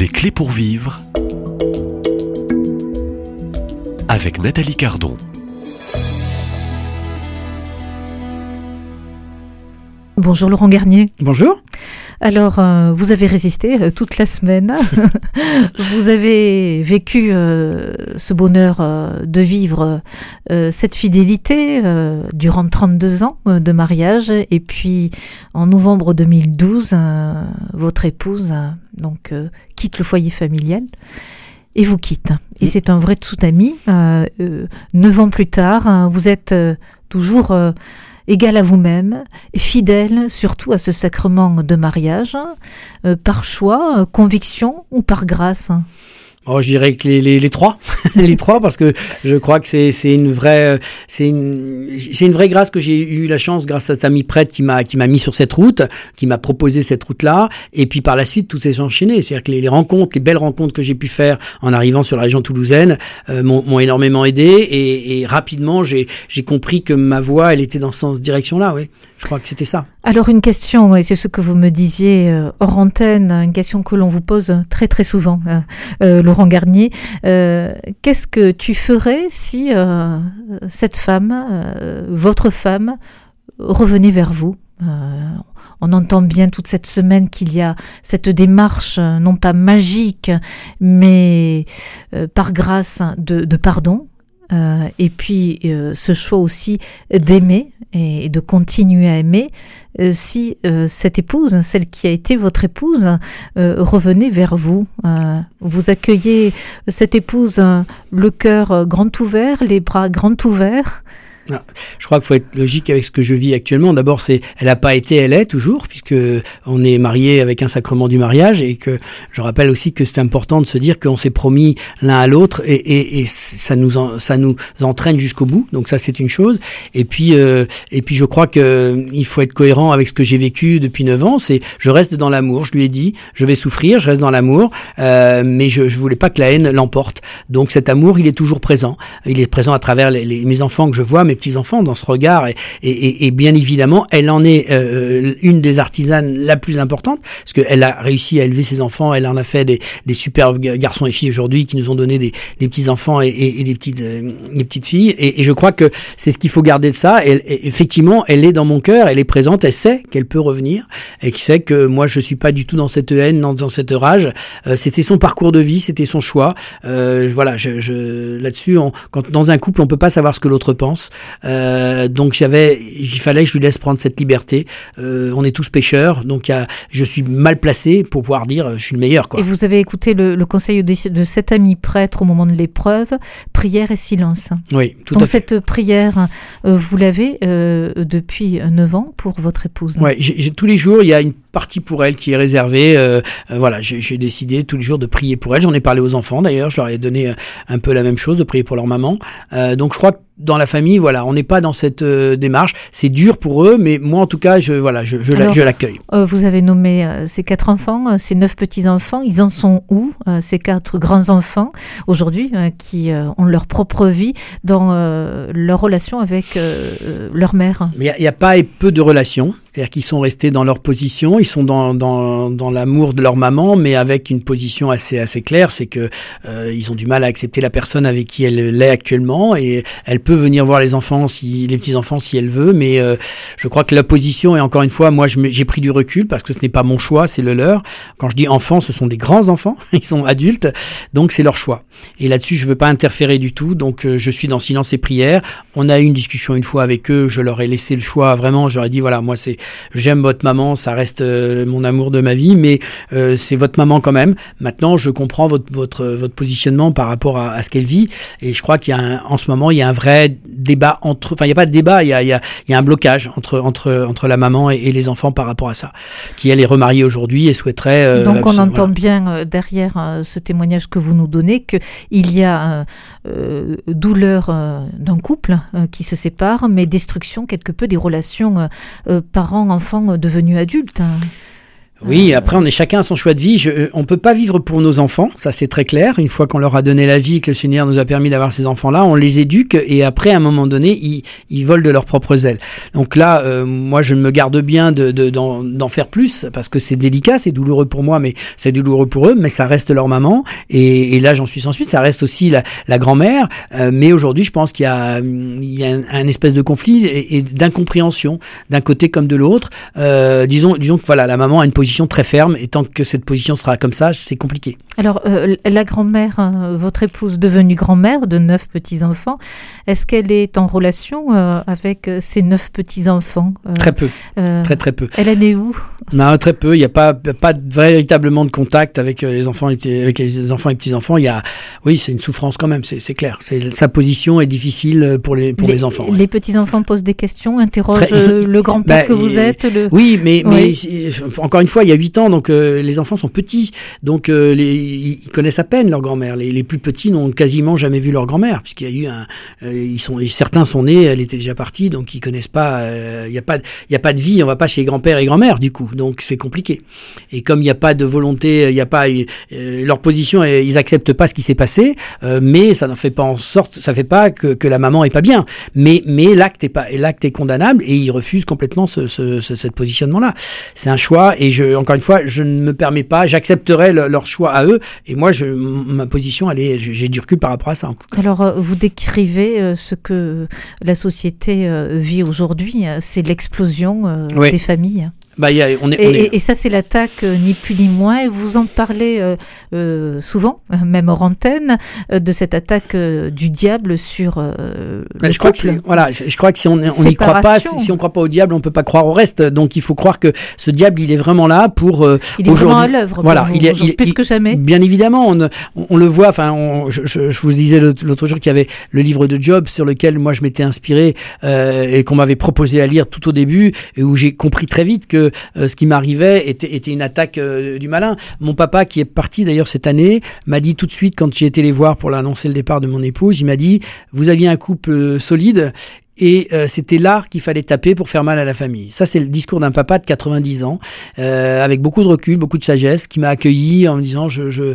Des clés pour vivre avec Nathalie Cardon. Bonjour Laurent Garnier. Bonjour. Alors, vous avez résisté toute la semaine. Vous avez vécu ce bonheur de vivre cette fidélité durant 32 ans de mariage. Et puis, en novembre 2012, votre épouse quitte le foyer familial et vous quitte. Et c'est un vrai tsunami. 9 ans plus tard, vous êtes toujours... égal à vous-même, fidèle surtout à ce sacrement de mariage, par choix, conviction ou par grâce? Je dirais que les trois, les trois, parce que je crois que c'est une vraie grâce que j'ai eu la chance, grâce à cet ami prêtre qui m'a mis sur cette route, qui m'a proposé cette route-là, et puis par la suite tout s'est enchaîné. C'est-à-dire que les belles rencontres que j'ai pu faire en arrivant sur la région toulousaine m'ont énormément aidé, et rapidement j'ai compris que ma voie, elle était dans cette direction-là. Oui, je crois que c'était ça. Alors une question, et c'est ce que vous me disiez hors antenne, une question que l'on vous pose très très souvent, Laurent Garnier. Qu'est-ce que tu ferais si cette femme, votre femme, revenait vers vous? On entend bien toute cette semaine qu'il y a cette démarche, non pas magique, mais par grâce de pardon. Et puis ce choix aussi d'aimer et de continuer à aimer, si cette épouse, celle qui a été votre épouse, revenait vers vous, vous accueillez cette épouse le cœur grand ouvert, les bras grands ouverts? Je crois qu'il faut être logique avec ce que je vis actuellement. D'abord, elle n'a pas été, elle est toujours, puisque on est marié avec un sacrement du mariage, et que je rappelle aussi que c'est important de se dire qu'on s'est promis l'un à l'autre, et ça nous entraîne jusqu'au bout. Donc ça, c'est une chose. Et puis je crois que il faut être cohérent avec ce que j'ai vécu depuis 9 ans. Je reste dans l'amour. Je lui ai dit, je vais souffrir, je reste dans l'amour, mais je voulais pas que la haine l'emporte. Donc cet amour, il est toujours présent. Il est présent à travers mes enfants que je vois, mes petits-enfants, dans ce regard, et bien évidemment, elle en est une des artisanes la plus importante, parce qu'elle a réussi à élever ses enfants, elle en a fait des superbes garçons et filles aujourd'hui qui nous ont donné des petits-enfants et des petites filles, et je crois que c'est ce qu'il faut garder de ça. Effectivement, elle est dans mon cœur, elle est présente, elle sait qu'elle peut revenir, et qui sait que moi je suis pas du tout dans cette haine, dans cette rage. C'était son parcours de vie, c'était son choix. Voilà, là-dessus, quand dans un couple on peut pas savoir ce que l'autre pense. Donc il fallait que je lui laisse prendre cette liberté. On est tous pécheurs, donc je suis mal placé pour pouvoir dire je suis le meilleur, quoi. Et vous avez écouté le conseil de cet ami prêtre au moment de l'épreuve, prière et silence. Oui, tout donc à fait. Cette prière, vous l'avez depuis 9 ans pour votre épouse. Oui, tous les jours, il y a une partie pour elle qui est réservée. Voilà, j'ai décidé tous les jours de prier pour elle. J'en ai parlé aux enfants d'ailleurs, je leur ai donné un peu la même chose, de prier pour leur maman. Donc je crois que dans la famille, voilà, on n'est pas dans cette démarche. C'est dur pour eux, mais moi en tout cas, je l'accueille. Vous avez nommé ces 4 enfants, ces 9 petits-enfants. Ils en sont où, ces 4 grands-enfants aujourd'hui, qui ont leur propre vie dans leur relation avec leur mère? Mais il y a pas et peu de relations. C'est-à-dire qu'ils sont restés dans leur position, ils sont dans l'amour de leur maman, mais avec une position assez claire, c'est que ils ont du mal à accepter la personne avec qui elle est actuellement, et elle peut venir voir les petits-enfants si elle veut, mais je crois que la position, et encore une fois, moi j'ai pris du recul parce que ce n'est pas mon choix, c'est le leur. Quand je dis enfants, ce sont des grands enfants, ils sont adultes, donc c'est leur choix. Et là-dessus, je veux pas interférer du tout, donc je suis dans silence et prière. On a eu une discussion une fois avec eux, je leur ai laissé le choix, vraiment, je leur ai dit voilà, moi j'aime votre maman, ça reste mon amour de ma vie, mais c'est votre maman quand même. Maintenant, je comprends votre positionnement par rapport à ce qu'elle vit, et je crois en ce moment, il y a un vrai débat il n'y a pas de débat, il y a un blocage entre la maman et les enfants par rapport à ça, qui elle est remariée aujourd'hui et souhaiterait... Donc on entend bien derrière ce témoignage que vous nous donnez qu'il y a douleur d'un couple qui se sépare, mais destruction quelque peu des relations parents-enfants devenus adultes. Oui, après on est chacun à son choix de vie. On peut pas vivre pour nos enfants, ça c'est très clair. Une fois qu'on leur a donné la vie, que le Seigneur nous a permis d'avoir ces enfants-là, on les éduque et après à un moment donné, ils volent de leurs propres ailes. Donc là, moi je me garde bien d'en faire plus parce que c'est délicat, c'est douloureux pour moi, mais c'est douloureux pour eux. Mais ça reste leur maman et là j'en suis sans suite. Ça reste aussi la grand-mère. Mais aujourd'hui, je pense qu'il y a un espèce de conflit et d'incompréhension d'un côté comme de l'autre. Disons que voilà, la maman a une position très ferme et tant que cette position sera comme ça, c'est compliqué. Alors, la grand-mère, votre épouse devenue grand-mère de 9 petits-enfants, est-ce qu'elle est en relation avec ces 9 petits-enfants Très peu, très peu. Elle est née où? Non, très peu, il n'y a pas véritablement de contact avec les enfants et les petits-enfants. Oui, c'est une souffrance quand même, c'est clair. Sa position est difficile pour les enfants. Les petits-enfants posent des questions, interrogent le grand-père que vous êtes. Oui, mais encore une fois, il y a 8 ans, donc les enfants sont petits, donc ils connaissent à peine leur grand-mère. Les plus petits n'ont quasiment jamais vu leur grand-mère, puisqu'il y a eu certains sont nés, elle était déjà partie, donc ils connaissent pas. Il y a pas de vie, on va pas chez grand-père et grand-mère du coup, donc c'est compliqué. Et comme il n'y a pas de volonté, il y a pas leur position, ils acceptent pas ce qui s'est passé, mais ça n'en fait pas en sorte, ça fait pas que la maman est pas bien, mais l'acte est condamnable et ils refusent complètement ce positionnement-là. C'est un choix et encore une fois, je ne me permets pas, j'accepterai leur choix à eux et moi ma position j'ai du recul par rapport à ça. Alors vous décrivez ce que la société vit aujourd'hui, c'est l'explosion des familles. Et ça, c'est l'attaque, ni plus ni moins. Et vous en parlez souvent, même hors antenne, de cette attaque du diable sur le je crois que si on n'y croit pas, si on croit pas au diable, on peut pas croire au reste. Donc il faut croire que ce diable, il est vraiment là pour il est vraiment à l'œuvre. Voilà, plus que jamais. Bien évidemment, on le voit. Enfin, je vous disais l'autre jour qu'il y avait le livre de Job sur lequel moi je m'étais inspiré et qu'on m'avait proposé à lire tout au début et où j'ai compris très vite que ce qui m'arrivait était une attaque du malin. Mon papa, qui est parti d'ailleurs cette année, m'a dit tout de suite, quand j'ai été les voir pour l'annoncer le départ de mon épouse, il m'a dit « Vous aviez un couple solide ». Et c'était là qu'il fallait taper pour faire mal à la famille. Ça, c'est le discours d'un papa de 90 ans, avec beaucoup de recul, beaucoup de sagesse, qui m'a accueilli en me disant je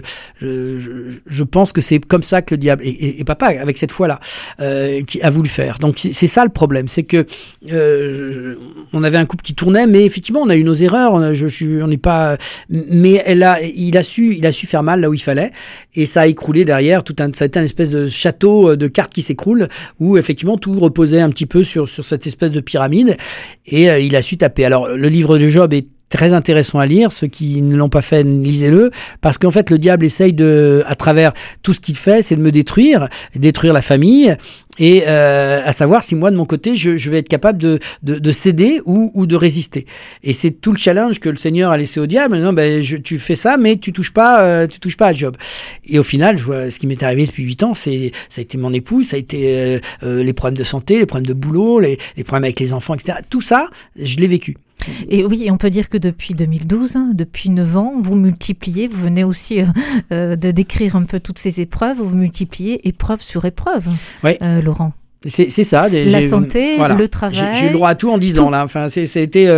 pense que c'est comme ça que le diable et papa avec cette foi-là qui a voulu faire. Donc c'est ça le problème, c'est que on avait un couple qui tournait, mais effectivement on a eu nos erreurs. On n'est pas, mais il a su faire mal là où il fallait, et ça a écroulé derrière ça a été un espèce de château de cartes qui s'écroule où effectivement tout reposait un petit peu sur cette espèce de pyramide et il a su taper. Alors le livre de Job est très intéressant à lire, ceux qui ne l'ont pas fait, lisez-le, parce qu'en fait le diable essaye à travers tout ce qu'il fait, c'est de me détruire la famille, et à savoir si moi de mon côté je vais être capable de céder ou de résister. Et c'est tout le challenge que le Seigneur a laissé au diable, en disant tu fais ça mais tu touches pas à Job. Et au final, je vois ce qui m'est arrivé depuis 8 ans, ça a été mon épouse, ça a été les problèmes de santé, les problèmes de boulot, les problèmes avec les enfants, etc. Tout ça, je l'ai vécu. Et oui, on peut dire que depuis 2012, depuis 9 ans, vous multipliez, vous venez aussi de décrire un peu toutes ces épreuves, vous multipliez épreuve sur épreuve, oui. Laurent. C'est ça. La santé, le travail. J'ai eu le droit à tout en 10 ans, là. Enfin, ça a été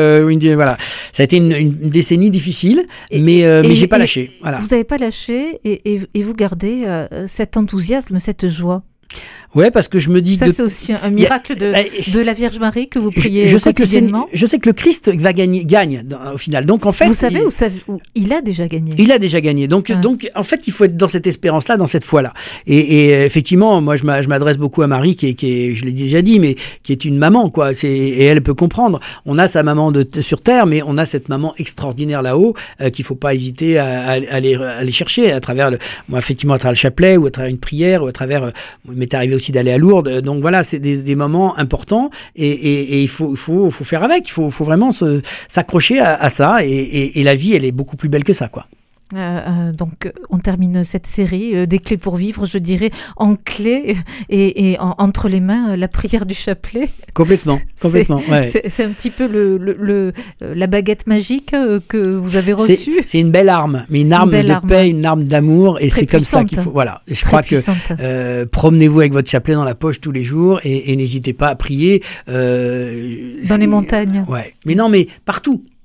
une décennie difficile, mais j'ai pas lâché. Voilà. Vous n'avez pas lâché et vous gardez cet enthousiasme, cette joie. Ouais, parce que je me dis ça, c'est aussi un miracle de la Vierge Marie que vous priez quotidiennement. Je sais que le Christ gagne au final. Donc en fait, vous savez où il a déjà gagné. Il a déjà gagné. Donc en fait, il faut être dans cette espérance-là, dans cette foi-là. Et effectivement, moi je m'adresse beaucoup à Marie, qui est, je l'ai déjà dit, mais qui est une maman, quoi. Et elle peut comprendre. On a sa maman sur terre, mais on a cette maman extraordinaire là-haut qu'il faut pas hésiter à aller chercher à travers effectivement à travers le chapelet ou à travers une prière ou à travers. Il m'est arrivé aussi d'aller à Lourdes, donc voilà, c'est des moments importants et il faut faire avec, il faut vraiment s'accrocher à ça et la vie, elle est beaucoup plus belle que ça, quoi. Donc on termine cette série des clés pour vivre, je dirais, en clé et entre les mains la prière du chapelet. Complètement. C'est un petit peu la baguette magique que vous avez reçue. C'est une belle arme, mais une arme de paix, une arme d'amour, et très c'est comme puissante. ça qu'il faut. Voilà. Et je crois que promenez-vous avec votre chapelet dans la poche tous les jours et n'hésitez pas à prier. Dans les montagnes. Ouais. Mais non, mais partout.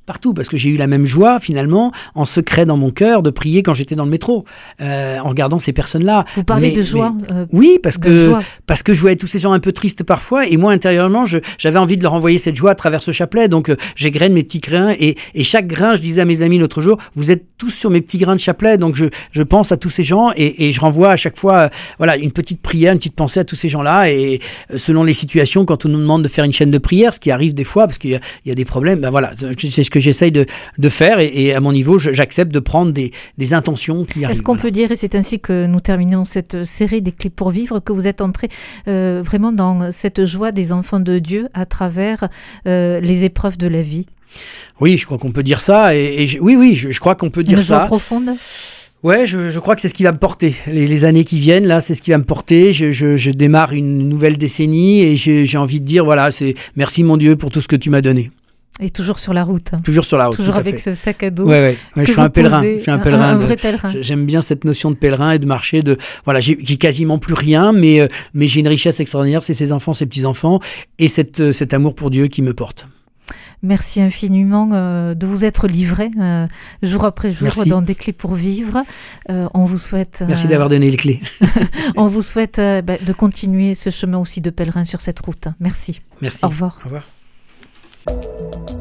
partout, parce que j'ai eu la même joie, finalement, en secret dans mon cœur, de prier quand j'étais dans le métro, en regardant ces personnes-là. Vous parlez de joie. Oui, parce que je voyais tous ces gens un peu tristes parfois, et moi, intérieurement, j'avais envie de leur envoyer cette joie à travers ce chapelet, donc j'égrène mes petits grains, et chaque grain, je disais à mes amis l'autre jour, vous êtes tous sur mes petits grains de chapelet, donc je pense à tous ces gens, et je renvoie à chaque fois, voilà, une petite prière, une petite pensée à tous ces gens-là, et selon les situations, quand on nous demande de faire une chaîne de prière, ce qui arrive des fois, parce qu'il y a des problèmes, ben voilà, c'est ce que j'essaye de faire, et à mon niveau, j'accepte de prendre des intentions qui arrivent. Est-ce qu'on peut dire, et c'est ainsi que nous terminons cette série des clés pour vivre, que vous êtes entré vraiment dans cette joie des enfants de Dieu à travers les épreuves de la vie? Oui, je crois qu'on peut dire ça, oui, je crois qu'on peut dire ça. Une joie profonde. Ouais, je crois que c'est ce qui va me porter. Les années qui viennent, là, c'est ce qui va me porter. Je démarre une nouvelle décennie, et j'ai envie de dire, voilà, c'est merci mon Dieu pour tout ce que tu m'as donné. Et toujours sur la route. Toujours sur la route. Toujours avec ce sac à dos. Ouais, je suis un pèlerin. Je suis un pèlerin. Un vrai pèlerin. J'aime bien cette notion de pèlerin et de marcher. Voilà, j'ai quasiment plus rien, mais j'ai une richesse extraordinaire. C'est ces enfants, ces petits-enfants, et cet amour pour Dieu qui me porte. Merci infiniment de vous être livré jour après jour. Merci. Dans des clés pour vivre. On vous souhaite... Merci d'avoir donné les clés. On vous souhaite de continuer ce chemin aussi de pèlerin sur cette route. Merci. Merci. Au revoir. Au revoir.